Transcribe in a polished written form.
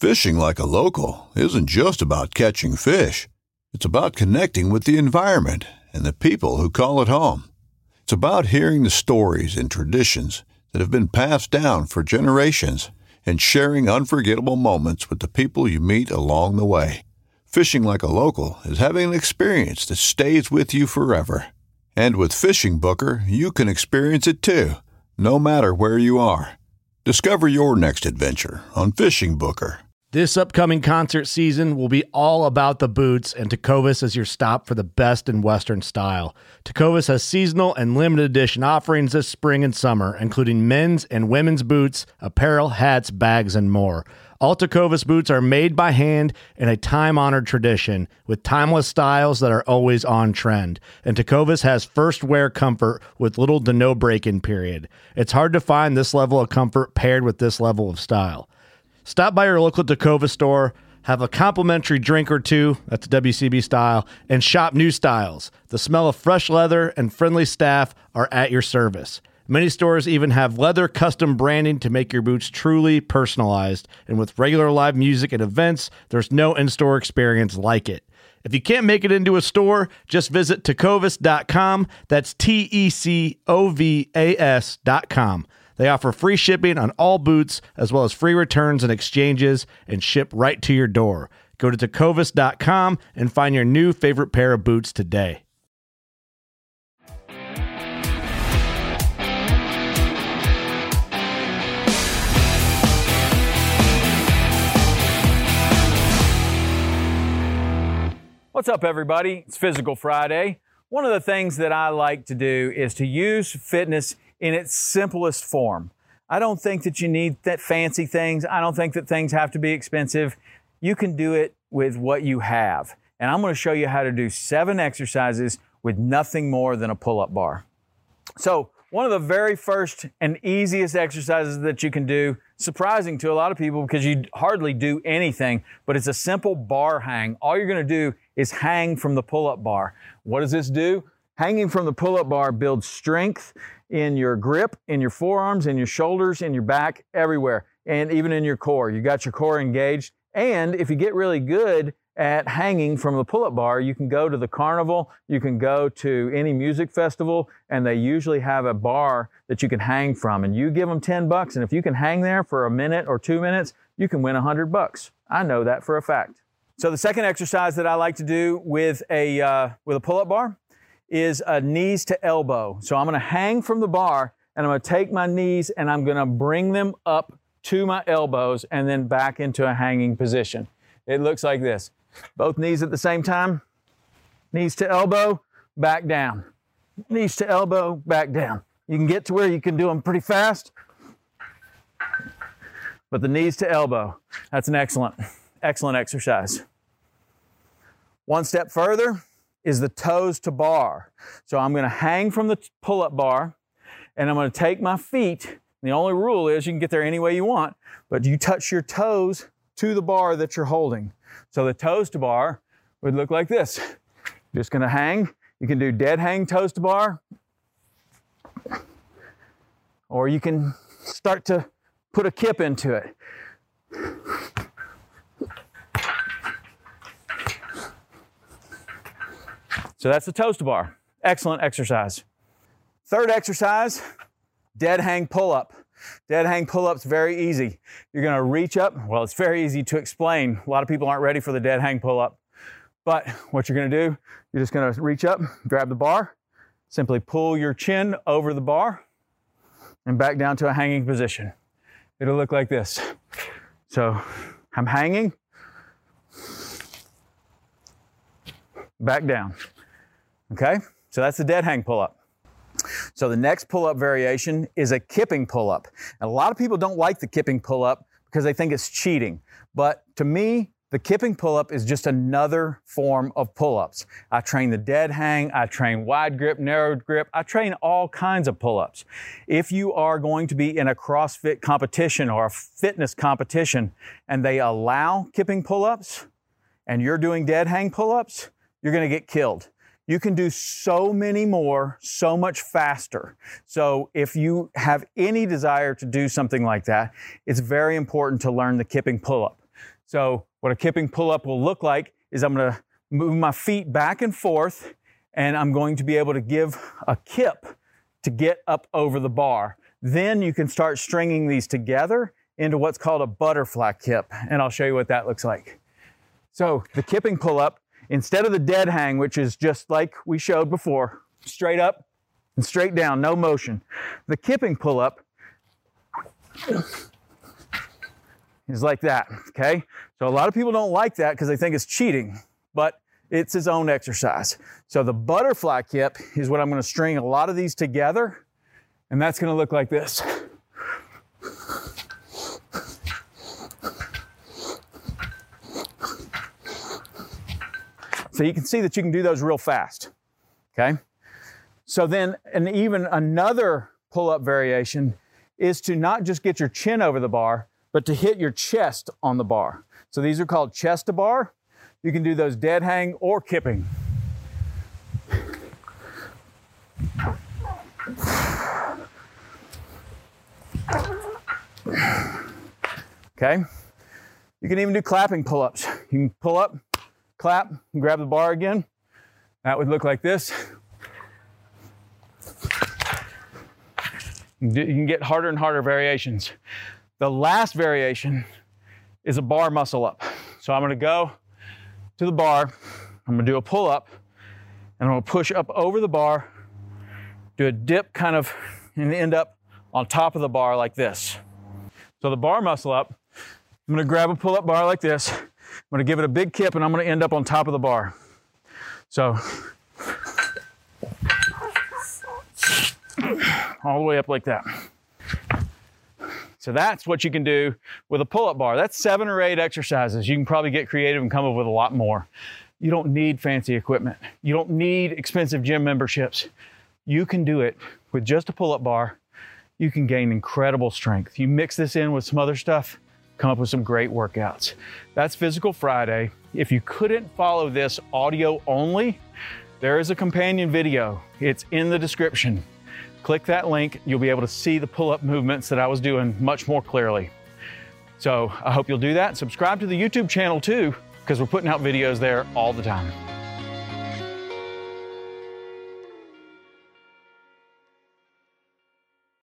Fishing like a local isn't just about catching fish. It's about connecting with the environment and the people who call it home. It's about hearing the stories and traditions that have been passed down for generations and sharing unforgettable moments with the people you meet along the way. Fishing like a local is having an experience that stays with you forever. And with Fishing Booker, you can experience it too, no matter where you are. Discover your next adventure on Fishing Booker. This upcoming concert season will be all about the boots, and Tecovas is your stop for the best in Western style. Tecovas has seasonal and limited edition offerings this spring and summer, including men's and women's boots, apparel, hats, bags, and more. All Tecovas boots are made by hand in a time-honored tradition with timeless styles that are always on trend. And Tecovas has first wear comfort with little to no break-in period. It's hard to find this level of comfort paired with this level of style. Stop by your local Tecovas store, have a complimentary drink or two, that's WCB style, and shop new styles. The smell of fresh leather and friendly staff are at your service. Many stores even have leather custom branding to make your boots truly personalized. And with regular live music and events, there's no in-store experience like it. If you can't make it into a store, just visit tecovas.com. That's TECOVAS.com. They offer free shipping on all boots, as well as free returns and exchanges, and ship right to your door. Go to tecovas.com and find your new favorite pair of boots today. What's up, everybody? It's Physical Friday. One of the things that I like to do is to use fitness in its simplest form. I don't think that you need that fancy things. I don't think that things have to be expensive. You can do it with what you have. And I'm going to show you how to do 7 exercises with nothing more than a pull-up bar. So one of the very first and easiest exercises that you can do, surprising to a lot of people because you hardly do anything, but it's a simple bar hang. All you're going to do is hang from the pull-up bar. What does this do? Hanging from the pull-up bar builds strength in your grip, in your forearms, in your shoulders, in your back, everywhere, and even in your core. You got your core engaged. And if you get really good at hanging from the pull-up bar, you can go to the carnival, you can go to any music festival, and they usually have a bar that you can hang from. And you give them $10, and if you can hang there for a minute or 2 minutes, you can win $100. I know that for a fact. So the second exercise that I like to do with a pull-up bar is a knees to elbow. So I'm going to hang from the bar, and I'm going to take my knees and I'm going to bring them up to my elbows and then back into a hanging position. It looks like this. Both knees at the same time. Knees to elbow, back down. Knees to elbow, back down. You can get to where you can do them pretty fast, but the knees to elbow, that's an excellent exercise. One step further is the toes to bar. So I'm going to hang from the pull-up bar, and I'm going to take my feet. The only rule is you can get there any way you want, but you touch your toes to the bar that you're holding. So the toes to bar would look like this. Just going to hang. You can do dead hang toes to bar, or you can start to put a kip into it. So that's the toes to bar. Excellent exercise. Third exercise, dead hang pull-up. Dead hang pull-up's very easy. You're going to reach up. Well, it's very easy to explain. A lot of people aren't ready for the dead hang pull-up. But what you're going to do, you're just going to reach up, grab the bar, simply pull your chin over the bar, and back down to a hanging position. It'll look like this. So I'm hanging, back down. Okay, so that's the dead hang pull-up. So the next pull-up variation is a kipping pull-up. And a lot of people don't like the kipping pull-up because they think it's cheating. But to me, the kipping pull-up is just another form of pull-ups. I train the dead hang, I train wide grip, narrow grip, I train all kinds of pull-ups. If you are going to be in a CrossFit competition or a fitness competition and they allow kipping pull-ups and you're doing dead hang pull-ups, you're going to get killed. You can do so many more, so much faster. So if you have any desire to do something like that, it's very important to learn the kipping pull-up. So what a kipping pull-up will look like is I'm gonna move my feet back and forth, and I'm going to be able to give a kip to get up over the bar. Then you can start stringing these together into what's called a butterfly kip, and I'll show you what that looks like. So the kipping pull-up, instead of the dead hang, which is just like we showed before, straight up and straight down, no motion. The kipping pull-up is like that, okay? So a lot of people don't like that because they think it's cheating, but it's his own exercise. So the butterfly kip is what I'm gonna string a lot of these together, and that's gonna look like this. So you can see that you can do those real fast, okay? So then, and even another pull-up variation is to not just get your chin over the bar, but to hit your chest on the bar. So these are called chest to bar. You can do those dead hang or kipping. Okay? You can even do clapping pull-ups. You can pull up, clap, and grab the bar again. That would look like this. You can get harder and harder variations. The last variation is a bar muscle up. So I'm gonna go to the bar, I'm gonna do a pull up, and I'm gonna push up over the bar, do a dip kind of, and end up on top of the bar like this. So the bar muscle up, I'm gonna grab a pull up bar like this, I'm gonna give it a big kip, and I'm gonna end up on top of the bar. So, all the way up like that. So that's what you can do with a pull-up bar. That's 7 or 8 exercises. You can probably get creative and come up with a lot more. You don't need fancy equipment. You don't need expensive gym memberships. You can do it with just a pull-up bar. You can gain incredible strength. You mix this in with some other stuff, come up with some great workouts. That's Physical Friday. If you couldn't follow this audio only, there is a companion video. It's in the description. Click that link, you'll be able to see the pull-up movements that I was doing much more clearly. So I hope you'll do that. Subscribe to the YouTube channel too, because we're putting out videos there all the time.